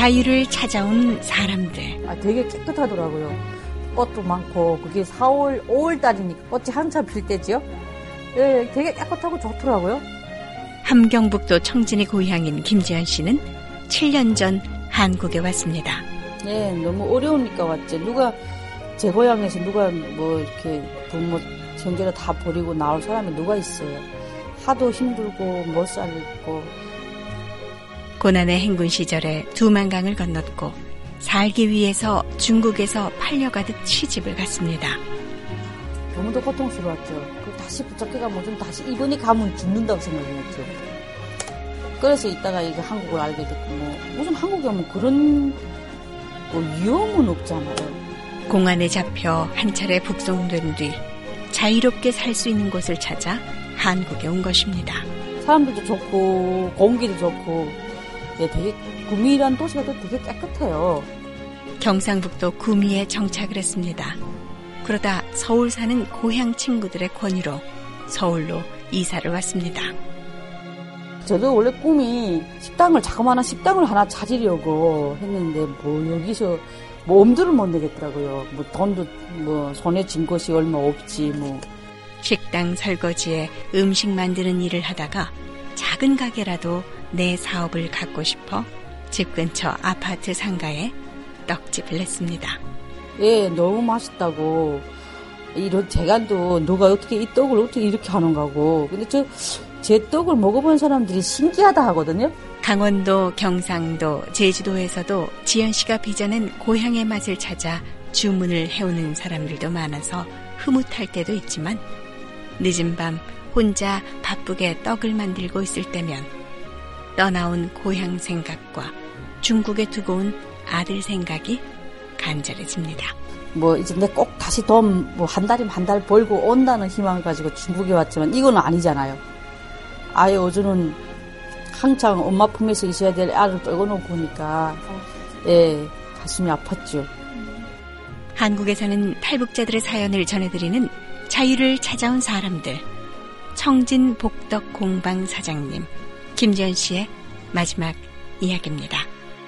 자유를 찾아온 사람들. 되게 깨끗하더라고요. 꽃도 많고 그게 4월, 5월 달이니까 꽃이 한참 필 때지요. 예, 되게 깨끗하고 좋더라고요. 함경북도 청진이 고향인 김지연 씨는 7년 전 한국에 왔습니다. 예, 너무 어려우니까 왔죠. 제 고향에서 누가 뭐 이렇게 부모 형제를 다 버리고 나올 사람이 누가 있어요. 하도 힘들고 못 살고. 고난의 행군 시절에 두만강을 건넜고 살기 위해서 중국에서 팔려가듯 시집을 갔습니다. 너무도 고통스러웠죠. 다시 붙잡혀가면 좀 다시 이번에 가면 죽는다고 생각했죠. 그래서 이따가 이게 한국을 알게 됐고 무슨 한국에 오면 그런 위험은 없잖아요. 공안에 잡혀 한 차례 북송된 뒤 자유롭게 살 수 있는 곳을 찾아 한국에 온 것입니다. 사람들도 좋고 공기도 좋고 되게 구미라는 도시가 되게 깨끗해요. 경상북도 구미에 정착을 했습니다. 그러다 서울 사는 고향 친구들의 권유로 서울로 이사를 왔습니다. 저도 원래 꿈이 자그마한 식당을 하나 차리려고 했는데 여기서 엄두를 못 내겠더라고요. 돈도 손에 쥔 것이 얼마 없지 식당 설거지에 음식 만드는 일을 하다가 작은 가게라도 내 사업을 갖고 싶어 집 근처 아파트 상가에 떡집을 냈습니다. 예, 너무 맛있다고. 이런 재간도 누가 어떻게 이 떡을 어떻게 이렇게 하는가고. 근데 제 떡을 먹어본 사람들이 신기하다 하거든요. 강원도, 경상도, 제주도에서도 지연 씨가 빚어낸 고향의 맛을 찾아 주문을 해오는 사람들도 많아서 흐뭇할 때도 있지만 늦은 밤 혼자 바쁘게 떡을 만들고 있을 때면 떠나온 고향 생각과 중국에 두고 온 아들 생각이 간절해집니다. 이제 내 꼭 다시 돈 한 달이면 한 달 벌고 온다는 희망을 가지고 중국에 왔지만 이거는 아니잖아요. 아예 어제는 한창 엄마 품에서 있어야 될 아를 떨궈놓고 오니까 가슴이 아팠죠. 한국에 사는 탈북자들의 사연을 전해드리는 자유를 찾아온 사람들. 청진 복덕 공방 사장님 김지연 씨의 마지막 이야기입니다.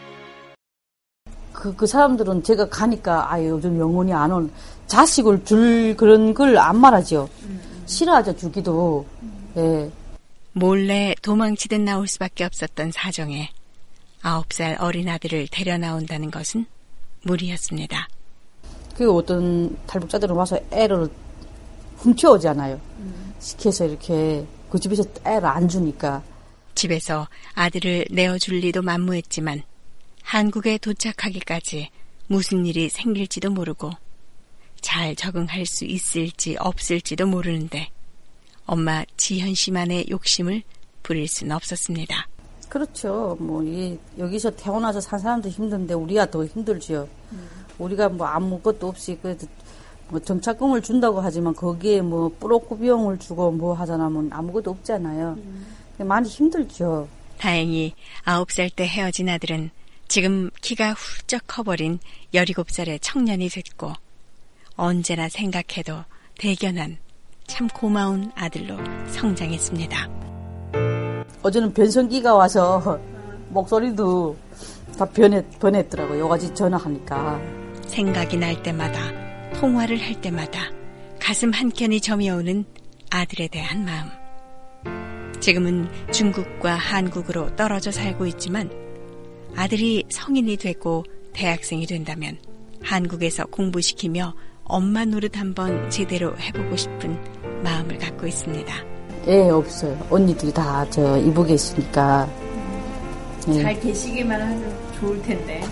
그 사람들은 제가 가니까 요즘 영혼이 안 온 자식을 줄 그런 걸 안 말하죠. 싫어하죠, 주기도. 예. 몰래 도망치듯 나올 수밖에 없었던 사정에 9살 어린 아들을 데려 나온다는 것은 무리였습니다. 어떤 탈북자들은 와서 애를 훔쳐오잖아요. 시켜서 이렇게 그 집에서 애를 안 주니까. 집에서 아들을 내어줄 리도 만무했지만 한국에 도착하기까지 무슨 일이 생길지도 모르고 잘 적응할 수 있을지 없을지도 모르는데 엄마 지현 씨만의 욕심을 부릴 수는 없었습니다. 그렇죠. 여기서 태어나서 산 사람도 힘든데 우리가 더 힘들죠. 우리가 아무것도 없이 정착금을 준다고 하지만 거기에 뿌로크 비용을 주고 하자면 아무것도 없잖아요. 많이 힘들죠. 다행히 9살 때 헤어진 아들은 지금 키가 훌쩍 커버린 17살의 청년이 됐고 언제나 생각해도 대견한 참 고마운 아들로 성장했습니다. 어제는 변성기가 와서 목소리도 다 변했더라고요. 여기까지 전화하니까. 생각이 날 때마다 통화를 할 때마다 가슴 한켠이 저미어오는 아들에 대한 마음. 지금은 중국과 한국으로 떨어져 살고 있지만 아들이 성인이 되고 대학생이 된다면 한국에서 공부시키며 엄마 노릇 한번 제대로 해보고 싶은 마음을 갖고 있습니다. 예, 없어요. 언니들이 다 이북에 있으니까. 잘 계시기만 하면 좋을 텐데.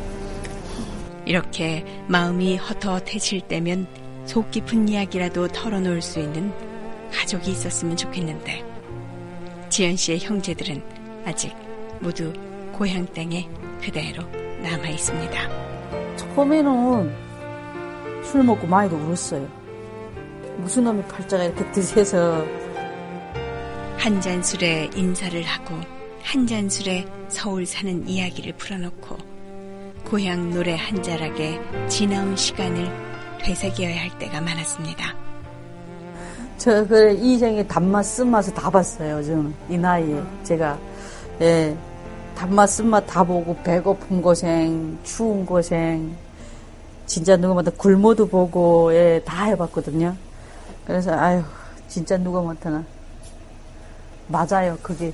이렇게 마음이 헛헛해질 때면 속 깊은 이야기라도 털어놓을 수 있는 가족이 있었으면 좋겠는데 지연 씨의 형제들은 아직 모두 고향 땅에 그대로 남아 있습니다. 처음에는 술 먹고 많이도 울었어요. 무슨 놈이 팔자가 이렇게 드세서. 한 잔 술에 인사를 하고 한 잔 술에 서울 사는 이야기를 풀어놓고 고향 노래 한 자락에 지나온 시간을 되새겨야 할 때가 많았습니다. 이 인생의 단맛, 쓴맛을 다 봤어요, 저는. 이 나이에. 제가, 단맛 쓴맛 다 보고 배고픈 고생, 추운 고생, 진짜 누구마다 굶어도 보고 예, 다 해봤거든요. 그래서 아유 진짜 누가 못하나 맞아요 그게.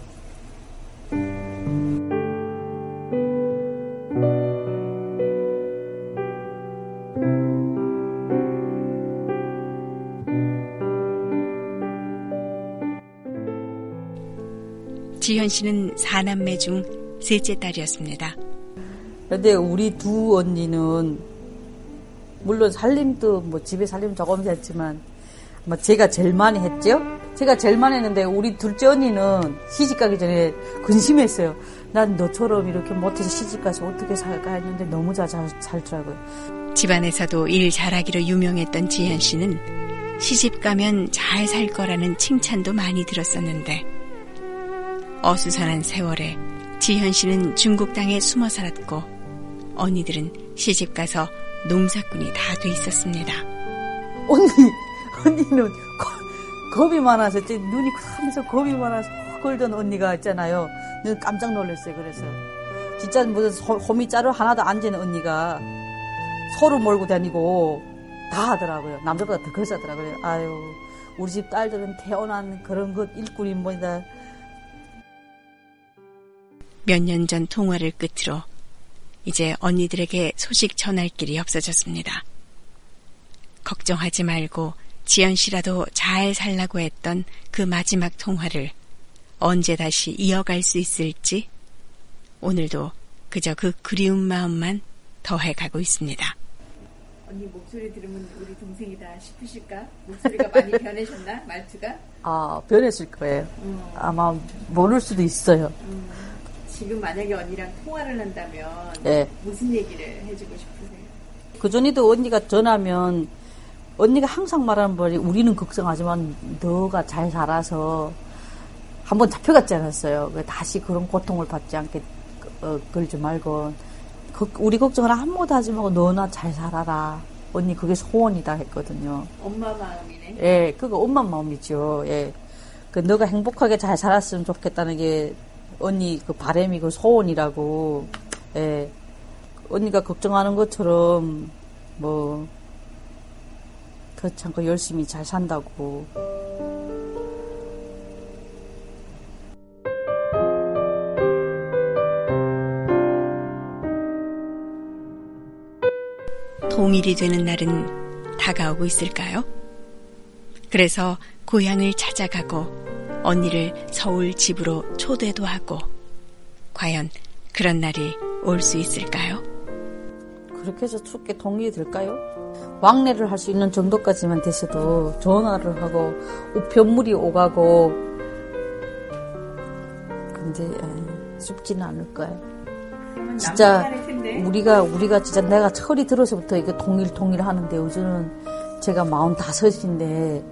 지현 씨는 4남매 중 셋째 딸이었습니다. 근데 우리 두 언니는 물론 살림도 뭐 집에 살림 조금 했지만 뭐 제가 제일 많이 했죠. 제가 제일 많이 했는데 우리 둘째 언니는 시집 가기 전에 근심했어요. 난 너처럼 이렇게 못해서 시집 가서 어떻게 살까 했는데 너무 잘 살더라고요. 집안에서도 일 잘하기로 유명했던 지현 씨는 시집 가면 잘 살 거라는 칭찬도 많이 들었었는데 어수선한 세월에 지현 씨는 중국 땅에 숨어 살았고 언니들은 시집 가서 농사꾼이 다 돼 있었습니다. 언니는 겁이 많아서 눈이 하면서 겁이 많아서 헐던 언니가 있잖아요. 늘 깜짝 놀랐어요. 그래서 진짜 무슨 호미자루 하나도 안 지는 언니가 소를 몰고 다니고 다 하더라고요. 남자보다 더 그랬었더라고요. 아유 우리 집 딸들은 태어난 그런 것 일꾼이 뭐다. 몇 년 전 통화를 끝으로 이제 언니들에게 소식 전할 길이 없어졌습니다. 걱정하지 말고 지연 씨라도 잘 살라고 했던 그 마지막 통화를 언제 다시 이어갈 수 있을지 오늘도 그저 그 그리운 마음만 더해가고 있습니다. 언니 목소리 들으면 우리 동생이다 싶으실까? 목소리가 많이 변하셨나? 말투가? 아 변했을 거예요. 아마 모를 수도 있어요. 지금 만약에 언니랑 통화를 한다면 네. 무슨 얘기를 해주고 싶으세요? 그전에도 언니가 전하면 언니가 항상 말하는 말이 우리는 걱정하지만 너가 잘 살아서 한번 잡혀갔지 않았어요. 다시 그런 고통을 받지 않게 그러지 말고 우리 걱정을 아무도 하지 말고 너나 잘 살아라. 언니 그게 소원이다 했거든요. 엄마 마음이네. 예, 그거 엄마 마음이죠. 예, 그 너가 행복하게 잘 살았으면 좋겠다는 게 언니 그 바람이고 소원이라고. 예, 언니가 걱정하는 것처럼 뭐 그렇지 않고 열심히 잘 산다고. 통일이 되는 날은 다가오고 있을까요? 그래서 고향을 찾아가고 언니를 서울 집으로 초대도 하고 과연 그런 날이 올 수 있을까요? 그렇게 해서 춥게 통일이 될까요? 왕래를 할 수 있는 정도까지만 됐어도 전화를 하고 우편물이 오가고 근데 쉽지는 않을 거예요. 진짜 우리가 진짜 내가 철이 들어서부터 이거 통일 하는데 요즘은 제가 45인데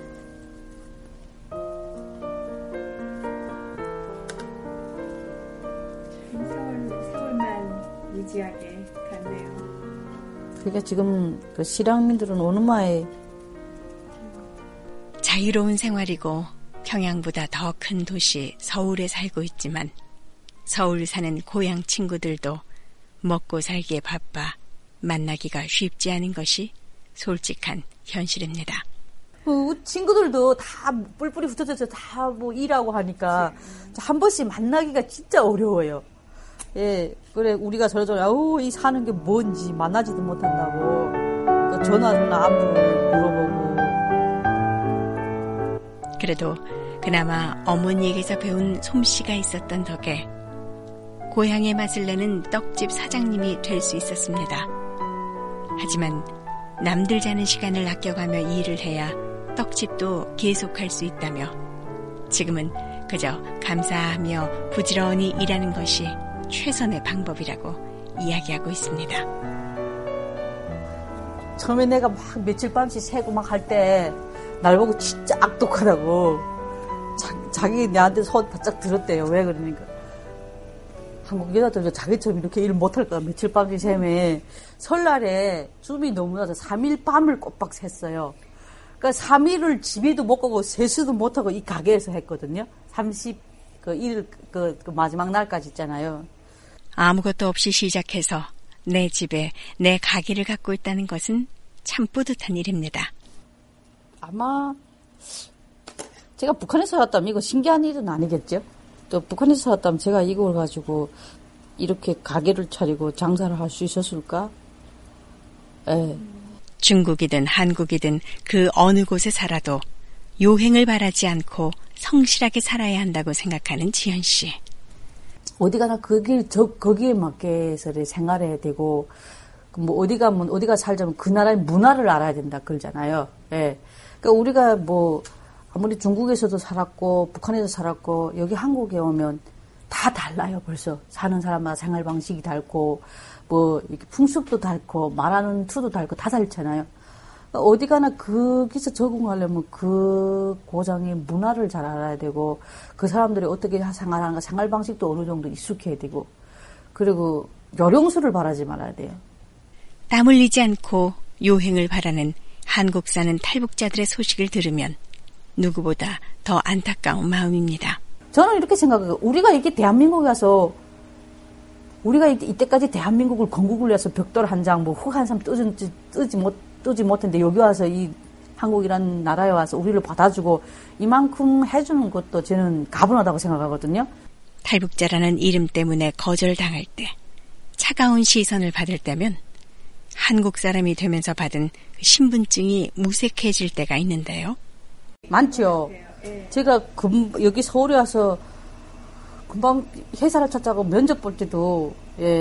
세월만 무지하게 갔네요. 그러니까 지금 그 실향민들은 오는마에 자유로운 생활이고 평양보다 더 큰 도시 서울에 살고 있지만 서울 사는 고향 친구들도 먹고 살기에 바빠 만나기가 쉽지 않은 것이 솔직한 현실입니다. 친구들도 다 뿔뿔이 흩어져서 다 뭐 일하고 하니까 한 번씩 만나기가 진짜 어려워요. 예, 그래 우리가 저러저러 이 사는 게 뭔지 만나지도 못한다고 또 전화나 안부를 물어보고. 그래도 그나마 어머니에게서 배운 솜씨가 있었던 덕에 고향의 맛을 내는 떡집 사장님이 될 수 있었습니다. 하지만 남들 자는 시간을 아껴가며 일을 해야 떡집도 계속할 수 있다며 지금은 그저 감사하며 부지런히 일하는 것이 최선의 방법이라고 이야기하고 있습니다. 처음에 내가 막 며칠 밤씩 새고 막 할 때 날 보고 진짜 악독하다고 자기 내한테 손 바짝 들었대요. 왜 그러니까 한국 여자들도 자기처럼 이렇게 일 못할 거야. 며칠 밤씩 새매 설날에 춤이 너무 나서 3일 밤을 꼬박 샜어요. 그러니까 3일을 집에도 못 가고 세수도 못하고 이 가게에서 했거든요. 그 마지막 날까지 있잖아요. 아무것도 없이 시작해서 내 집에 내 가게를 갖고 있다는 것은 참 뿌듯한 일입니다. 아마 제가 북한에서 살았다면 이거 신기한 일은 아니겠죠? 또 북한에서 살았다면 제가 이걸 가지고 이렇게 가게를 차리고 장사를 할 수 있었을까? 예. 중국이든 한국이든 그 어느 곳에 살아도 요행을 바라지 않고 성실하게 살아야 한다고 생각하는 지연 씨. 어디 가나 거기에 맞게 생활해야 되고, 뭐 어디 가면 어디가 살자면 그 나라의 문화를 알아야 된다 그러잖아요. 예. 그러니까 우리가 뭐 아무리 중국에서도 살았고 북한에서 살았고 여기 한국에 오면 다 달라요. 벌써 사는 사람마다 생활 방식이 다르고 뭐 이렇게 풍습도 다르고 말하는 투도 다르고 다 다르잖아요. 어디 가나 거기서 적응하려면 그 고장의 문화를 잘 알아야 되고 그 사람들이 어떻게 생활하는가 생활 방식도 어느 정도 익숙해야 되고 그리고 요령수를 바라지 말아야 돼요. 땀 흘리지 않고 요행을 바라는 한국 사는 탈북자들의 소식을 들으면 누구보다 더 안타까운 마음입니다. 저는 이렇게 생각해요. 우리가 이렇게 대한민국에 와서 우리가 이때까지 대한민국을 건국을 위해서 벽돌 한 장 뭐 흙 한 삼 뜨지 못했는데 여기 와서 이 한국이라는 나라에 와서 우리를 받아주고 이만큼 해주는 것도 저는 가분하다고 생각하거든요. 탈북자라는 이름 때문에 거절당할 때, 차가운 시선을 받을 때면 한국 사람이 되면서 받은 신분증이 무색해질 때가 있는데요. 많죠. 제가 여기 서울에 와서 금방 회사를 찾자고 면접 볼 때도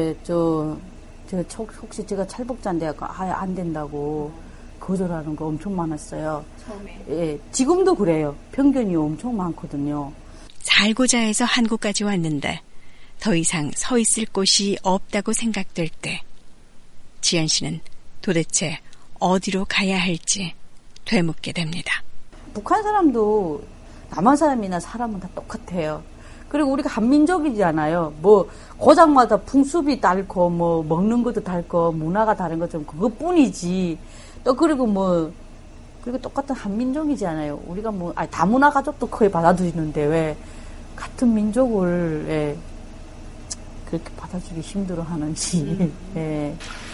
혹시 제가 탈북자인데 아예 안 된다고 거절하는 거 엄청 많았어요. 처음에. 예, 지금도 그래요. 편견이 엄청 많거든요. 살고자 해서 한국까지 왔는데 더 이상 서 있을 곳이 없다고 생각될 때 지연 씨는 도대체 어디로 가야 할지 되묻게 됩니다. 북한 사람도 남한 사람이나 사람은 다 똑같아요. 그리고 우리가 한민족이잖아요. 뭐 고장마다 풍습이 다르고 뭐 먹는 것도 다르고 문화가 다른 것좀 그것뿐이지. 또 그리고 똑같은 한민족이잖아요. 우리가 다문화 가족도 거의 받아들이는데 왜 같은 민족을 그렇게 받아주기 힘들어하는지. 예.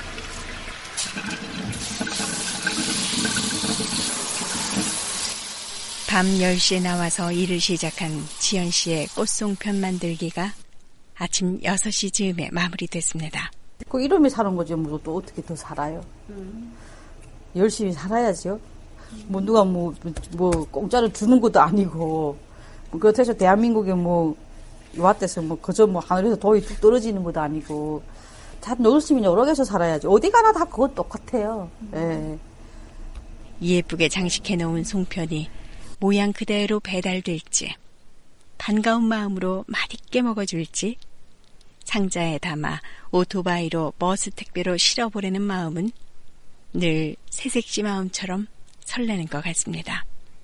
밤 10시에 나와서 일을 시작한 지연 씨의 꽃송편 만들기가 아침 6시 즈음에 마무리됐습니다. 그 이름이 사는 거죠. 뭐 또 어떻게 더 살아요. 열심히 살아야죠. 뭐 누가 공짜로 주는 것도 아니고 그렇다고 해서 대한민국에 왔대서 그저 하늘에서 돈이 뚝 떨어지는 것도 아니고 다 열심히 여러 개서 살아야죠. 어디 가나 다 그거 똑같아요. 예. 예쁘게 장식해놓은 송편이 모양 그대로 배달될지 반가운 마음으로 맛있게 먹어줄지 상자에 담아 오토바이로 버스 택배로 실어보내는 마음은 늘 새색시 마음처럼 설레는 것 같습니다.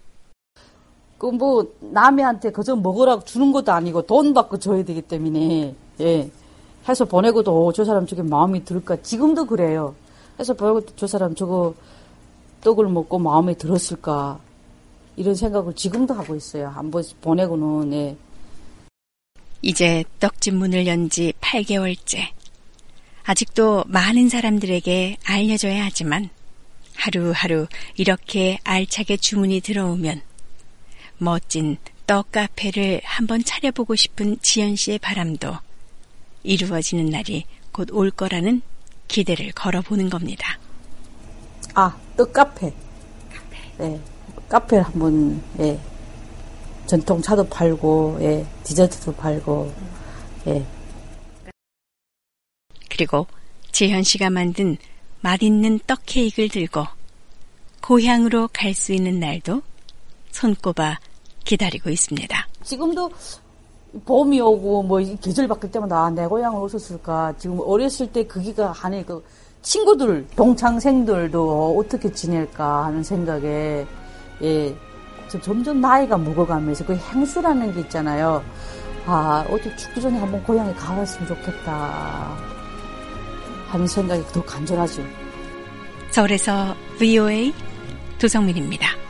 남한테 그저 먹으라고 주는 것도 아니고 돈 받고 줘야 되기 때문에 해서 보내고도 저 사람 저게 마음이 들을까. 지금도 그래요. 해서 보내고 저 사람 저거 떡을 먹고 마음에 들었을까. 이런 생각을 지금도 하고 있어요. 한번 보내고는. 이제 떡집 문을 연 지 8개월째. 아직도 많은 사람들에게 알려져야 하지만 하루하루 이렇게 알차게 주문이 들어오면 멋진 떡 카페를 한번 차려보고 싶은 지연 씨의 바람도 이루어지는 날이 곧 올 거라는 기대를 걸어보는 겁니다. 떡 카페. 네. 카페 한번, 전통차도 팔고, 디저트도 팔고, 그리고 지현 씨가 만든 맛있는 떡 케이크를 들고 고향으로 갈 수 있는 날도 손꼽아 기다리고 있습니다. 지금도 봄이 오고 계절 바뀔 때마다 내 고향을 오셨을까. 지금 어렸을 때 그기가 하네. 친구들, 동창생들도 어떻게 지낼까 하는 생각에 점점 나이가 먹어가면서 그 향수라는 게 있잖아요. 어디 죽기 전에 한번 고향에 가봤으면 좋겠다 하는 생각이 더 간절하죠. 서울에서 VOA 도성민입니다.